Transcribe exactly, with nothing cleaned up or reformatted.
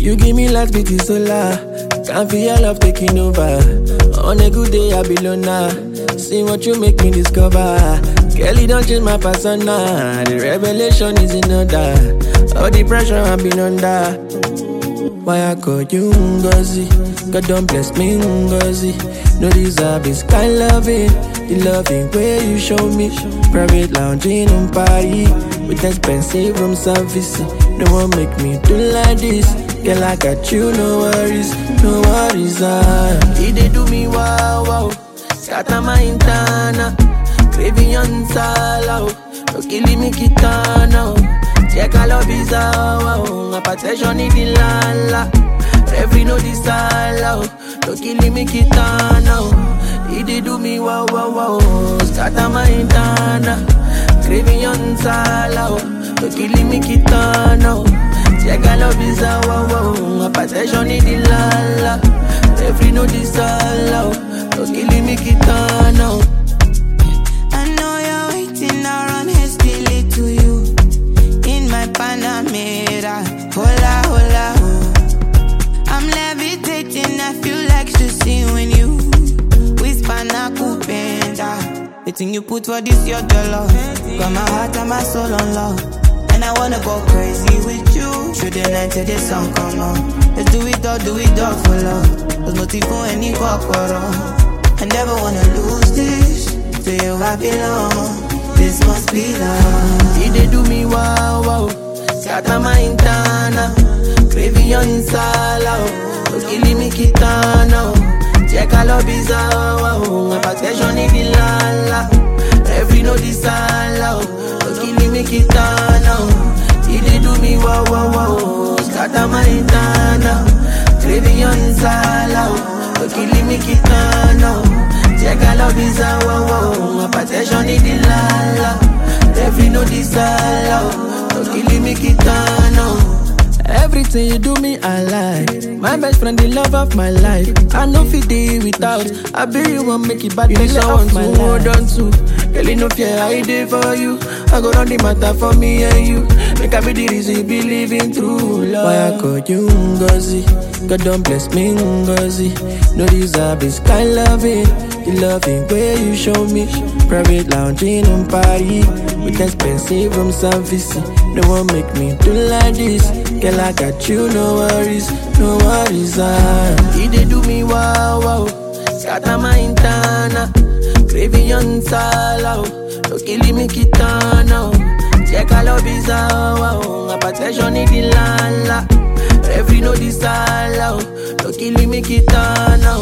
You give me light, beauty solar. Can't feel your love taking over. On a good day, I be loner. See what you make me discover. Kelly don't change my persona. The revelation is in order. All the pressure I've been under. Why I call you Ngozi? God don't bless me Ngozi. No deserve this kind loving. The loving way you show me. Private lounging on Paris with expensive room service. No one make me do like this. Girl, I got you, no worries, no worries. Ah, he they do me wow wow. Scatter my intana, craving on sala. No killing me kitana. Check a love is wow. My protection is the lala. Every no disala. No killing me kitana. He they do me wow wow wow. Scatter my intana, craving on sala. No killing me kitana. Check a love is a wow wow. My possession is the lala. Every no disala. No killing me kitana. I know you're waiting around hastily to you. In my Panamera. Hola, hola, oh. I'm levitating, I feel like to see when you whisper na kupenda. The thing you put for this your dollar. Got my heart and my soul on love. And I wanna go crazy with you. Through the night till the sun come on. Let's do it all, do it all for love. There's no for any kokoro. I never wanna lose this. To you I belong. This must be love. He they do me wow wow. Scatter my intana. Craving on sala. No killing me kitana. Check a love is a wow. My protection is the lala. Every no disala. No killing me kitana. He they do me wow wow wow. Scatter my intana. Craving on sala. No killing me kitana. Check a love is a wow wow. My protection is the lala. Every no disala. No killing me kitana. Everything you do me, I like. My best friend, the love of my life. I know fit day without. I be you won't make it bad. You let on my hold on to. Girl, you no fear I dey for you. I go run the matter for me and you. Make I be the reason you believe in true love. Why I call you Ngozi? God don't bless me Ngozi. No deserve this kind loving. The loving way you show me. Private lounging on Paris with expensive room service. No one make me do like this. Girl, I got you, no worries, no worries. Ah, he they do me wow wow. Scatter my intana, craving on sala. No killing me kitana. Check a love is a wow. My protection is the lala. Every no disala. No killing me kitana.